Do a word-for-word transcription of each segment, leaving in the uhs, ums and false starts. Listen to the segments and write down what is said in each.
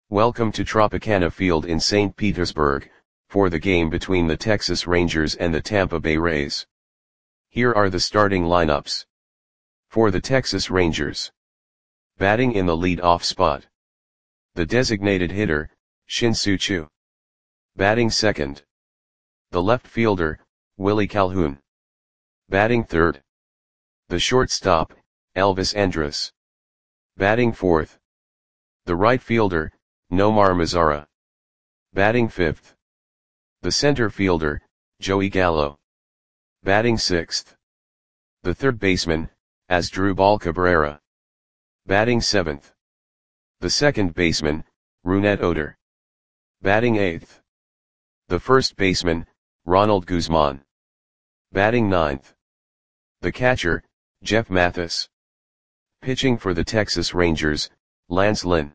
Welcome to Tropicana Field in Saint Petersburg, for the game between the Texas Rangers and the Tampa Bay Rays. Here are the starting lineups. For the Texas Rangers. Batting in the lead-off spot. The designated hitter, Shin-Soo Choo. Batting second. The left fielder, Willie Calhoun. Batting third. The shortstop, Elvis Andrus. Batting fourth. The right fielder, Nomar Mazara. Batting fifth. The center fielder, Joey Gallo. Batting sixth. The third baseman, Asdrubal Cabrera. Batting seventh. The second baseman, Rougned Odor. Batting eighth. The first baseman, Ronald Guzman. Batting ninth. The catcher, Jeff Mathis. Pitching for the Texas Rangers, Lance Lynn.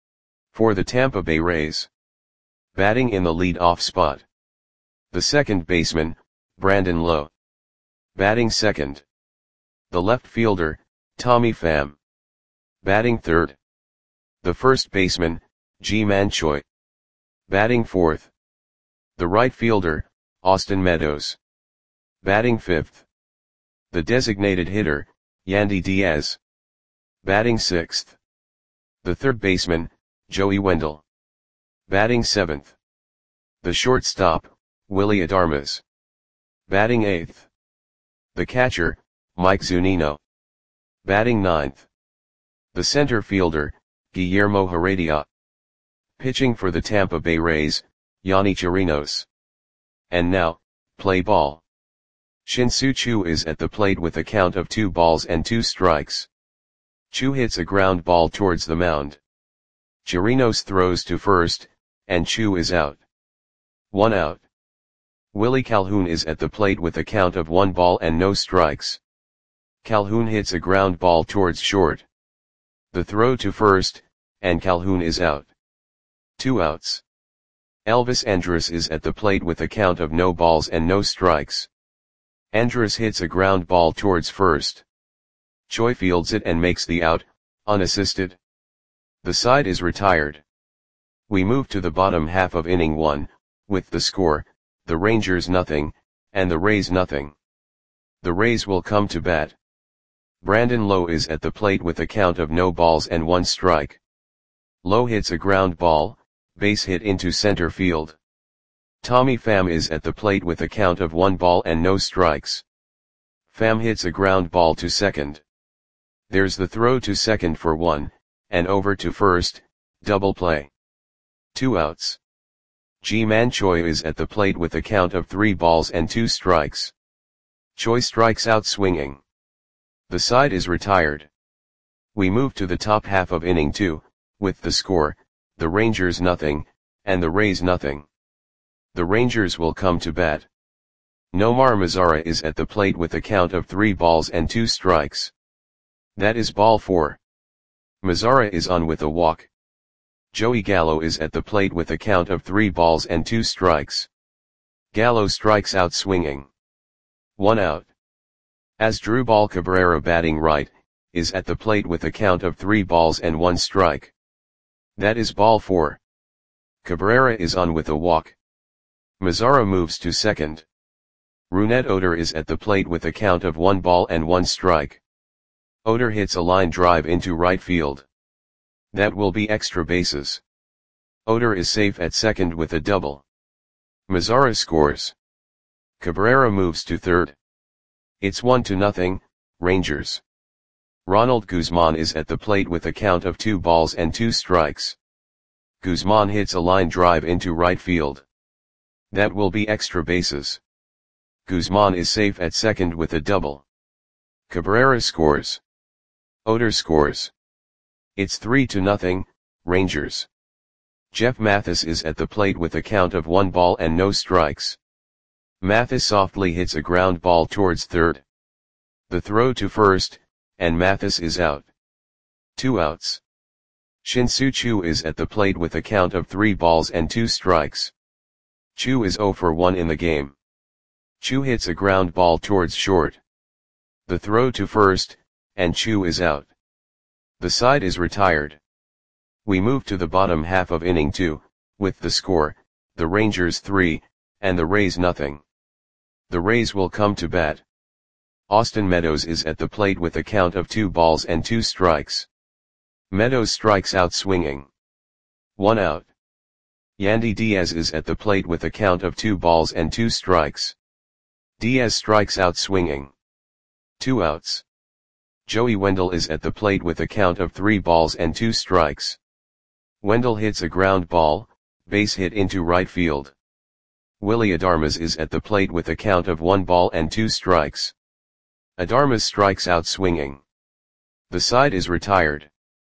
For the Tampa Bay Rays. Batting in the lead-off spot. The second baseman, Brandon Lowe. Batting second. The left fielder, Tommy Pham. Batting third. The first baseman, Ji-Man Choi. Batting fourth. The right fielder, Austin Meadows. Batting fifth. The designated hitter, Yandy Diaz. Batting sixth. The third baseman, Joey Wendle. Batting seventh. The shortstop, Willie Adames. Batting eighth. The catcher, Mike Zunino. Batting ninth. The center fielder, Guillermo Heredia. Pitching for the Tampa Bay Rays, Yonny Chirinos. And now, play ball. Shin-Soo Choo is at the plate with a count of two balls and two strikes. Choo hits a ground ball towards the mound. Chirinos throws to first, and Choo is out. One out. Willie Calhoun is at the plate with a count of one ball and no strikes. Calhoun hits a ground ball towards short. The throw to first, and Calhoun is out. Two outs. Elvis Andrus is at the plate with a count of no balls and no strikes. Andrus hits a ground ball towards first. Choi fields it and makes the out, unassisted. The side is retired. We move to the bottom half of inning one, with the score, the Rangers nothing, and the Rays nothing. The Rays will come to bat. Brandon Lowe is at the plate with a count of no balls and one strike. Lowe hits a ground ball, base hit into center field. Tommy Pham is at the plate with a count of one ball and no strikes. Pham hits a ground ball to second. There's the throw to second for one, and over to first, double play. Two outs. Ji-Man Choi is at the plate with a count of three balls and two strikes. Choi strikes out swinging. The side is retired. We move to the top half of inning two, with the score, the Rangers nothing, and the Rays nothing. The Rangers will come to bat. Nomar Mazara is at the plate with a count of three balls and two strikes. That is ball four. Mazara is on with a walk. Joey Gallo is at the plate with a count of three balls and two strikes. Gallo strikes out swinging. One out. Asdrubal Cabrera batting right, is at the plate with a count of three balls and one strike. That is ball four. Cabrera is on with a walk. Mazara moves to second. Rougned Odor is at the plate with a count of one ball and one strike. Odor hits a line drive into right field. That will be extra bases. Odor is safe at second with a double. Mazara scores. Cabrera moves to third. It's one to nothing, Rangers. Ronald Guzman is at the plate with a count of two balls and two strikes. Guzman hits a line drive into right field. That will be extra bases. Guzman is safe at second with a double. Cabrera scores. Odor scores. It's three to nothing, Rangers. Jeff Mathis is at the plate with a count of one ball and no strikes. Mathis softly hits a ground ball towards third. The throw to first, and Mathis is out. Two outs. Shin-Soo Choo is at the plate with a count of three balls and two strikes. Choo is zero for one in the game. Choo hits a ground ball towards short. The throw to first, and Choo is out. The side is retired. We move to the bottom half of inning two, with the score, the Rangers three, and the Rays nothing. The Rays will come to bat. Austin Meadows is at the plate with a count of two balls and two strikes. Meadows strikes out swinging. One out. Yandy Diaz is at the plate with a count of two balls and two strikes. Diaz strikes out swinging. Two outs. Joey Wendell is at the plate with a count of three balls and two strikes. Wendell hits a ground ball, base hit into right field. Willy Adames is at the plate with a count of one ball and two strikes. Adames strikes out swinging. The side is retired.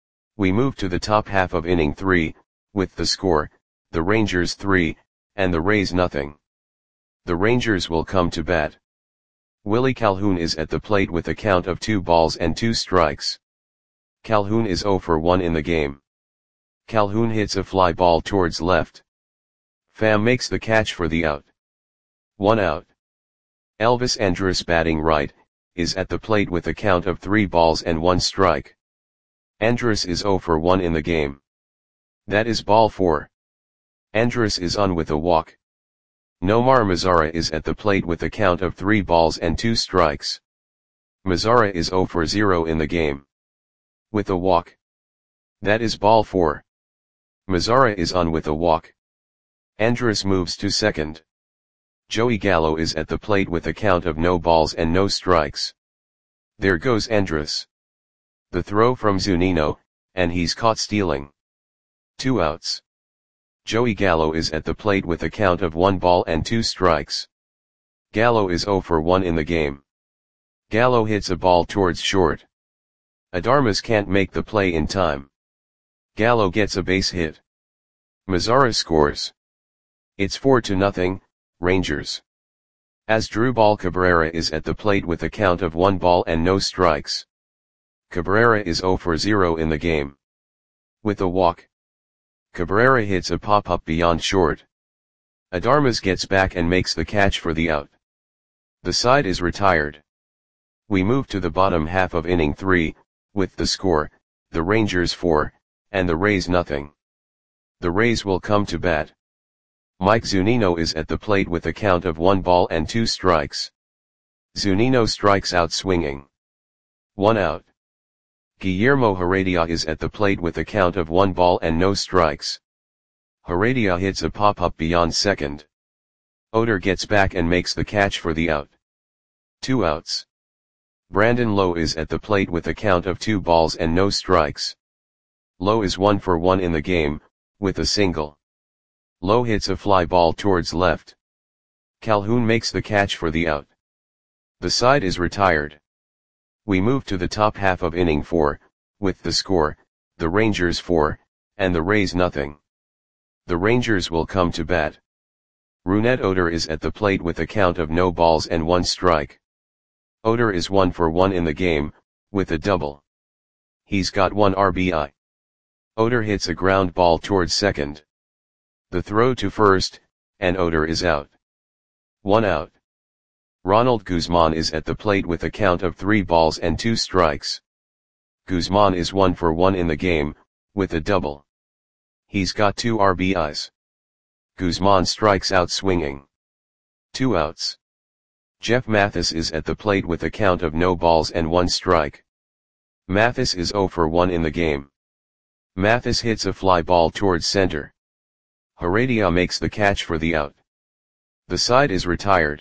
We move to the top half of inning three, with the score, the Rangers three, and the Rays nothing. The Rangers will come to bat. Willie Calhoun is at the plate with a count of two balls and two strikes. Calhoun is oh for one in the game. Calhoun hits a fly ball towards left. Pham makes the catch for the out. One out. Elvis Andrus, batting right, is at the plate with a count of three balls and one strike. Andrus is oh for one in the game. That is ball four. Andrus is on with a walk. Nomar Mazara is at the plate with a count of three balls and two strikes. Mazara is oh for zero in the game. With a walk. That is ball four. Mazara is on with a walk. Andrus moves to second. Joey Gallo is at the plate with a count of no balls and no strikes. There goes Andrus. The throw from Zunino, and he's caught stealing. Two outs. Joey Gallo is at the plate with a count of one ball and two strikes. Gallo is oh for one in the game. Gallo hits a ball towards short. Adames can't make the play in time. Gallo gets a base hit. Mazara scores. It's four to nothing, Rangers. Asdrubal Cabrera is at the plate with a count of one ball and no strikes. Cabrera is oh for zero in the game. With a walk. Cabrera hits a pop-up beyond short. Adames gets back and makes the catch for the out. The side is retired. We move to the bottom half of inning three, with the score, the Rangers four, and the Rays nothing. The Rays will come to bat. Mike Zunino is at the plate with a count of one ball and two strikes. Zunino strikes out swinging. One out. Guillermo Heredia is at the plate with a count of one ball and no strikes. Heredia hits a pop-up beyond second. Oder gets back and makes the catch for the out. Two outs. Brandon Lowe is at the plate with a count of two balls and no strikes. Lowe is one for one in the game, with a single. Lowe hits a fly ball towards left. Calhoun makes the catch for the out. The side is retired. We move to the top half of inning four, with the score, the Rangers four, and the Rays nothing. The Rangers will come to bat. Rougned Odor is at the plate with a count of no balls and one strike. Odor is one for one in the game, with a double. He's got one R B I. Odor hits a ground ball towards second. The throw to first, and Odor is out. One out. Ronald Guzman is at the plate with a count of three balls and two strikes. Guzman is one for one in the game, with a double. He's got two R B Is. Guzman strikes out swinging. Two outs. Jeff Mathis is at the plate with a count of no balls and one strike. Mathis is oh for one in the game. Mathis hits a fly ball towards center. Heredia makes the catch for the out. The side is retired.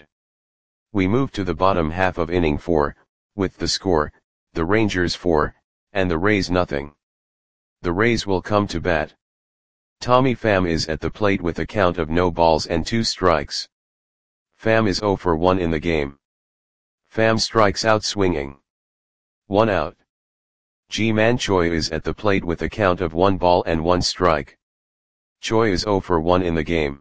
We move to the bottom half of inning four, with the score, the Rangers four, and the Rays nothing. The Rays will come to bat. Tommy Pham is at the plate with a count of no balls and two strikes. Pham is oh for one in the game. Pham strikes out swinging. One out. Ji-Man Choi is at the plate with a count of one ball and one strike. Choi is oh for one in the game.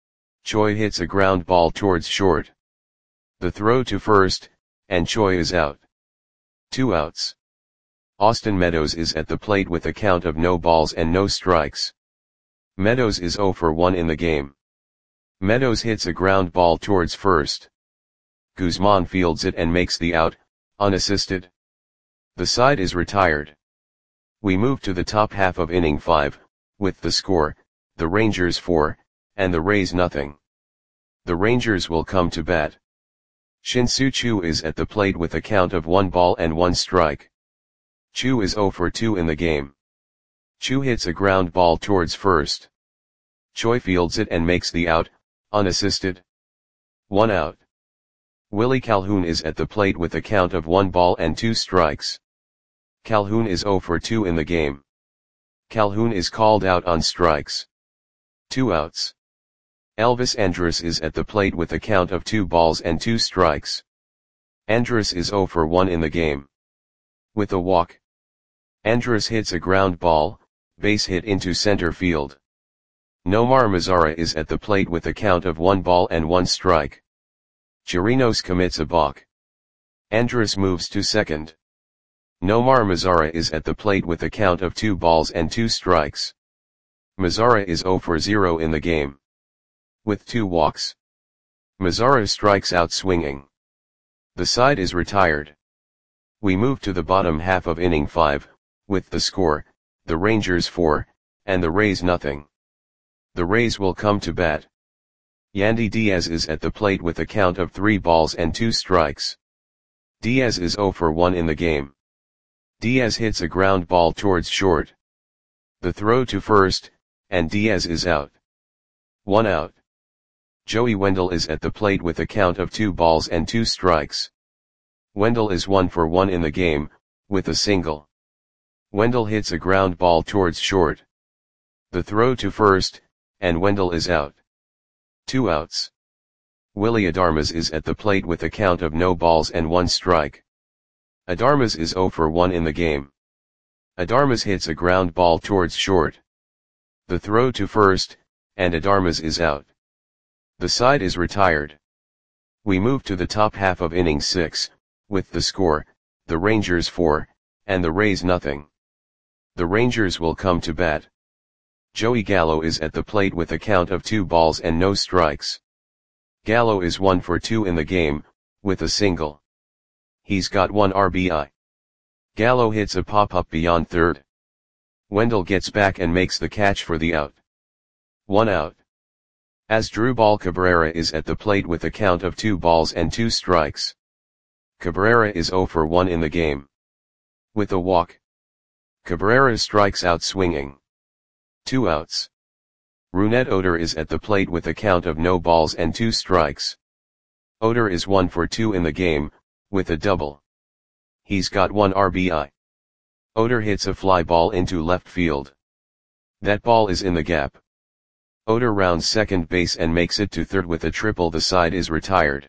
Choi hits a ground ball towards short. The throw to first, and Choi is out. Two outs. Austin Meadows is at the plate with a count of no balls and no strikes. Meadows is oh for one in the game. Meadows hits a ground ball towards first. Guzman fields it and makes the out, unassisted. The side is retired. We move to the top half of inning five, with the score, the Rangers four, and the Rays nothing. The Rangers will come to bat. Shin-Soo Choo is at the plate with a count of one ball and one strike. Choo is oh for two in the game. Choo hits a ground ball towards first. Choi fields it and makes the out, unassisted. One out. Willie Calhoun is at the plate with a count of one ball and two strikes. Calhoun is oh for two in the game. Calhoun is called out on strikes. Two outs. Elvis Andrus is at the plate with a count of two balls and two strikes. Andrus is oh for one in the game. With a walk. Andrus hits a ground ball, base hit into center field. Nomar Mazara is at the plate with a count of one ball and one strike. Chirinos commits a balk. Andrus moves to second. Nomar Mazara is at the plate with a count of two balls and two strikes. Mazara is oh for zero in the game. With two walks. Mazara strikes out swinging. The side is retired. We move to the bottom half of inning five, with the score, the Rangers four, and the Rays nothing. The Rays will come to bat. Yandy Diaz is at the plate with a count of three balls and two strikes. Diaz is oh for one in the game. Diaz hits a ground ball towards short. The throw to first, and Diaz is out. One out. Joey Wendell is at the plate with a count of two balls and two strikes. Wendell is one for one in the game, with a single. Wendell hits a ground ball towards short. The throw to first, and Wendell is out. Two outs. Willie Adames is at the plate with a count of no balls and one strike. Adames is oh for one in the game. Adames hits a ground ball towards short. The throw to first, and Adames is out. The side is retired. We move to the top half of inning six, with the score, the Rangers four, and the Rays nothing. The Rangers will come to bat. Joey Gallo is at the plate with a count of two balls and no strikes. Gallo is one for two in the game, with a single. He's got one R B I. Gallo hits a pop-up beyond third. Wendell gets back and makes the catch for the out. One out. Asdrubal Cabrera is at the plate with a count of two balls and two strikes. Cabrera is oh for one in the game. With a walk. Cabrera strikes out swinging. Two outs. Rougned Odor is at the plate with a count of no balls and two strikes. Odor is one for two in the game, with a double. He's got one R B I. Odor hits a fly ball into left field. That ball is in the gap. Odor rounds second base and makes it to third with a triple. The side is retired.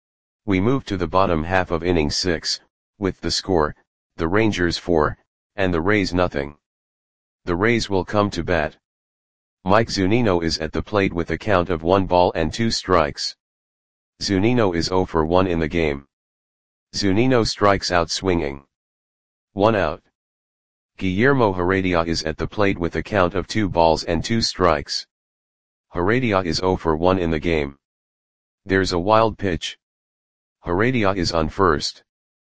We move to the bottom half of inning six, with the score, the Rangers four, and the Rays nothing. The Rays will come to bat. Mike Zunino is at the plate with a count of one ball and two strikes. Zunino is oh for one in the game. Zunino strikes out swinging. One out. Guillermo Heredia is at the plate with a count of two balls and two strikes. Heredia is oh for one in the game. There's a wild pitch. Heredia is on first.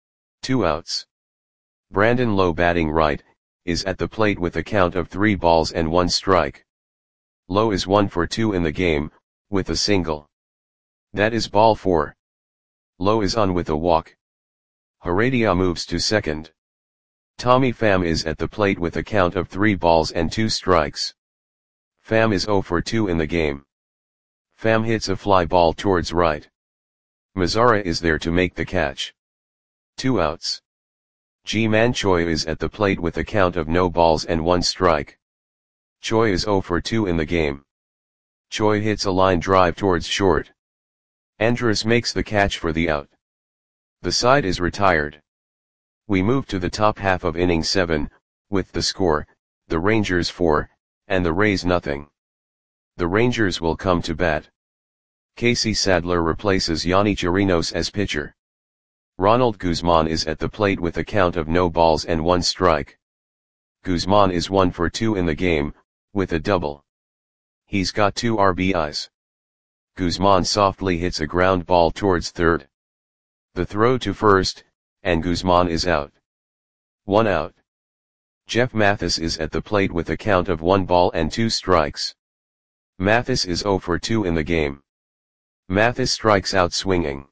Two outs. Brandon Lowe, batting right, is at the plate with a count of three balls and one strike. Lowe is one for two in the game, with a single. That is ball four. Lowe is on with a walk. Heredia moves to second. Tommy Pham is at the plate with a count of three balls and two strikes. Pham is oh for two in the game. Pham hits a fly ball towards right. Mazara is there to make the catch. Two outs. Ji-Man Choi is at the plate with a count of no balls and one strike. Choi is oh for two in the game. Choi hits a line drive towards short. Andrus makes the catch for the out. The side is retired. We move to the top half of inning seven, with the score, the Rangers four, and the Rays nothing. The Rangers will come to bat. Casey Sadler replaces Yanni Chirinos as pitcher. Ronald Guzman is at the plate with a count of no balls and one strike. Guzman is one for two in the game, with a double. He's got two R B Is. Guzman softly hits a ground ball towards third. The throw to first, and Guzman is out. One out. Jeff Mathis is at the plate with a count of one ball and two strikes. Mathis is zero for two in the game. Mathis strikes out swinging.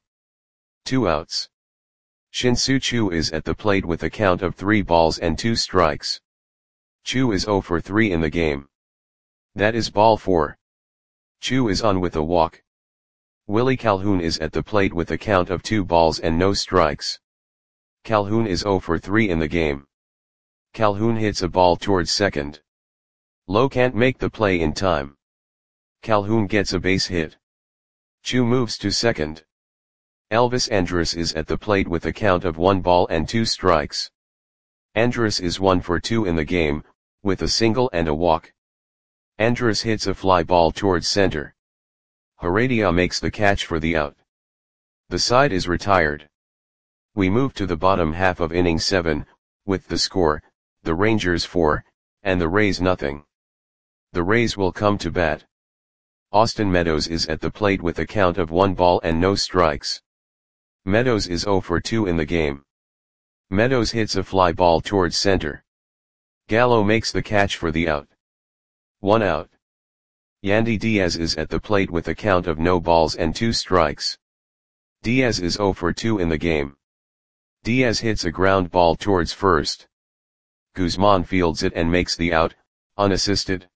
Two outs. Shin-Soo Choo is at the plate with a count of three balls and two strikes. Choo is zero for three in the game. That is ball four. Choo is on with a walk. Willie Calhoun is at the plate with a count of two balls and no strikes. Calhoun is zero for three in the game. Calhoun hits a ball towards second. Lowe can't make the play in time. Calhoun gets a base hit. Choo moves to second. Elvis Andrus is at the plate with a count of one ball and two strikes. Andrus is one for two in the game, with a single and a walk. Andrus hits a fly ball towards center. Heredia makes the catch for the out. The side is retired. We move to the bottom half of inning seven, with the score, the Rangers four, and the Rays nothing. The Rays will come to bat. Austin Meadows is at the plate with a count of one ball and no strikes. Meadows is zero for two in the game. Meadows hits a fly ball towards center. Gallo makes the catch for the out. One out. Yandy Diaz is at the plate with a count of no balls and two strikes. Diaz is zero for two in the game. Diaz hits a ground ball towards first. Guzman fields it and makes the out, unassisted.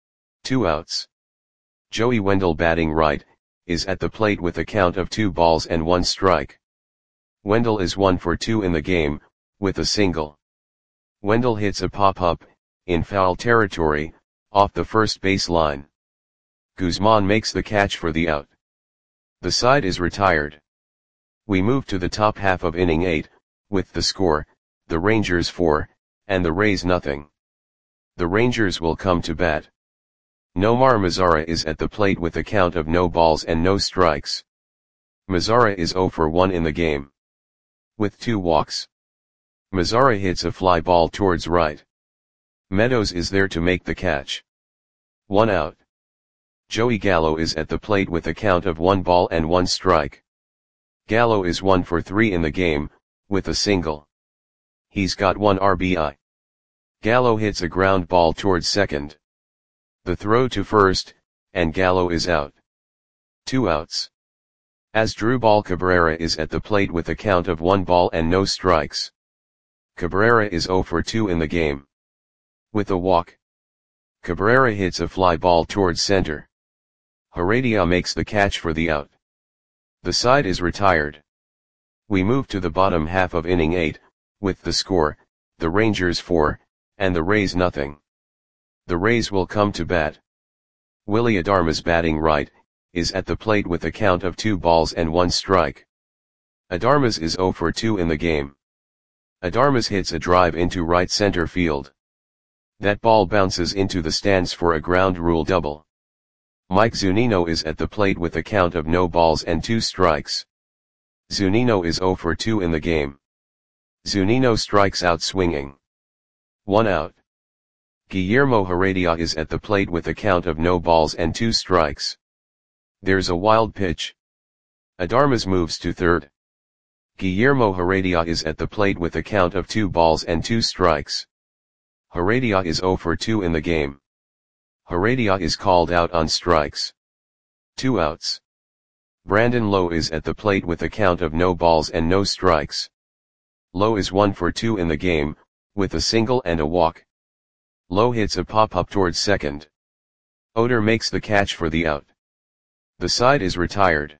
Two outs. Joey Wendell, batting right, is at the plate with a count of two balls and one strike. Wendell is one for two in the game, with a single. Wendell hits a pop-up, in foul territory, off the first base line. Guzman makes the catch for the out. The side is retired. We move to the top half of inning eight, with the score, the Rangers four, and the Rays nothing. The Rangers will come to bat. Nomar Mazara is at the plate with a count of no balls and no strikes. Mazara is zero for one in the game. With two walks. Mazara hits a fly ball towards right. Meadows is there to make the catch. One out. Joey Gallo is at the plate with a count of one ball and one strike. Gallo is one for three in the game, with a single. He's got one R B I. Gallo hits a ground ball towards second. The throw to first, and Gallo is out. Two outs. Asdrubal Cabrera is at the plate with a count of one ball and no strikes. Cabrera is zero for two in the game. With a walk. Cabrera hits a fly ball towards center. Heredia makes the catch for the out. The side is retired. We move to the bottom half of inning eight, with the score, the Rangers four, and the Rays nothing. The Rays will come to bat. Willie Adames, batting right, is at the plate with a count of two balls and one strike. Adames is zero for two in the game. Adames hits a drive into right center field. That ball bounces into the stands for a ground rule double. Mike Zunino is at the plate with a count of no balls and two strikes. Zunino is zero for two in the game. Zunino strikes out swinging. One out. Guillermo Heredia is at the plate with a count of no balls and two strikes. There's a wild pitch. Adames moves to third. Guillermo Heredia is at the plate with a count of two balls and two strikes. Heredia is zero for two in the game. Heredia is called out on strikes. Two outs. Brandon Lowe is at the plate with a count of no balls and no strikes. Lowe is one for two in the game, with a single and a walk. Lowe hits a pop-up towards second. Oder makes the catch for the out. The side is retired.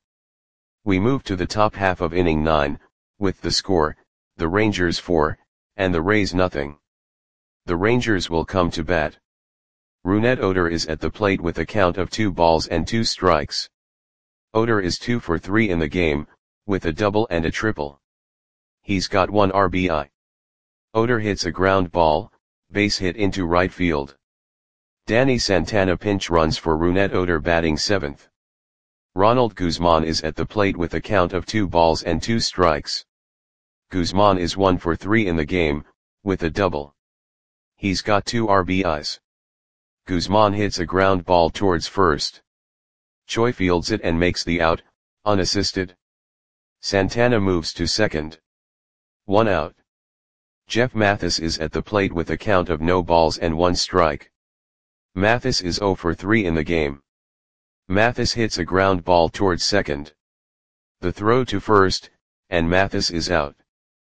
We move to the top half of inning nine, with the score, the Rangers four, and the Rays nothing. The Rangers will come to bat. Rougned Odor is at the plate with a count of two balls and two strikes. Odor is two for three in the game, with a double and a triple. He's got one R B I. Odor hits a ground ball, base hit into right field. Danny Santana pinch runs for Rougned Odor, batting seventh. Ronald Guzman is at the plate with a count of two balls and two strikes. Guzman is one for three in the game, with a double. He's got two R B Is. Guzman hits a ground ball towards first. Choi fields it and makes the out, unassisted. Santana moves to second. One out. Jeff Mathis is at the plate with a count of no balls and one strike. Mathis is zero for three in the game. Mathis hits a ground ball towards second. The throw to first, and Mathis is out.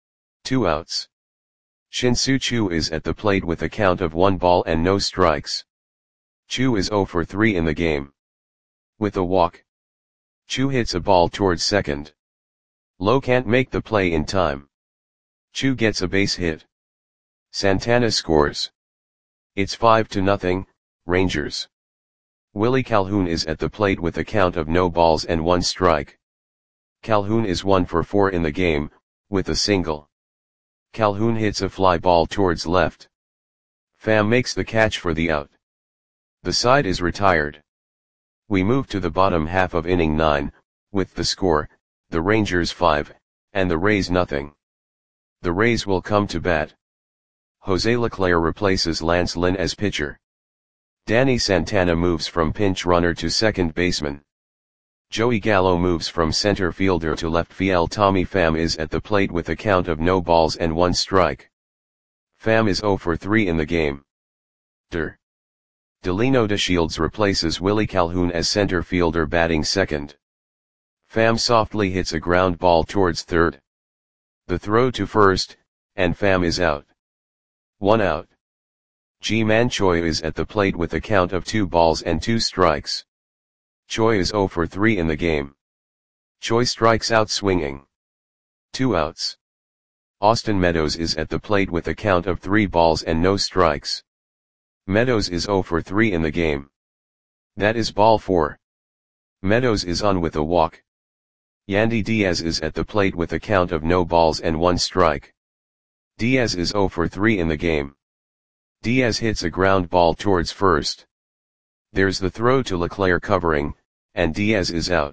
Two outs. Shin-Soo Choo is at the plate with a count of one ball and no strikes. Choo is zero for three in the game. With a walk, Choo hits a ball towards second. Lowe can't make the play in time. Choo gets a base hit. Santana scores. It's five to nothing, Rangers. Willie Calhoun is at the plate with a count of no balls and one strike. Calhoun is one for four in the game, with a single. Calhoun hits a fly ball towards left. Pham makes the catch for the out. The side is retired. We move to the bottom half of inning nine, with the score, the Rangers five, and the Rays nothing. The Rays will come to bat. Jose Leclerc replaces Lance Lynn as pitcher. Danny Santana moves from pinch runner to second baseman. Joey Gallo moves from center fielder to left field. Tommy Pham is at the plate with a count of no balls and one strike. Pham is zero for three in the game. Der. Delino DeShields replaces Willie Calhoun as center fielder batting second. Pham softly hits a ground ball towards third. The throw to first, and Pham is out. One out. Ji-Man Choi is at the plate with a count of two balls and two strikes. Choi is zero for three in the game. Choi strikes out swinging. Two outs. Austin Meadows is at the plate with a count of three balls and no strikes. Meadows is zero for three in the game. That is ball four. Meadows is on with a walk. Yandy Diaz is at the plate with a count of no balls and one strike. Diaz is zero for three in the game. Diaz hits a ground ball towards first. There's the throw to Leclerc covering, and Diaz is out.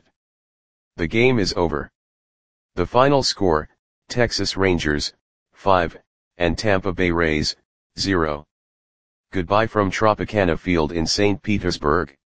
The game is over. The final score, Texas Rangers, five, and Tampa Bay Rays, zero. Goodbye from Tropicana Field in Saint Petersburg.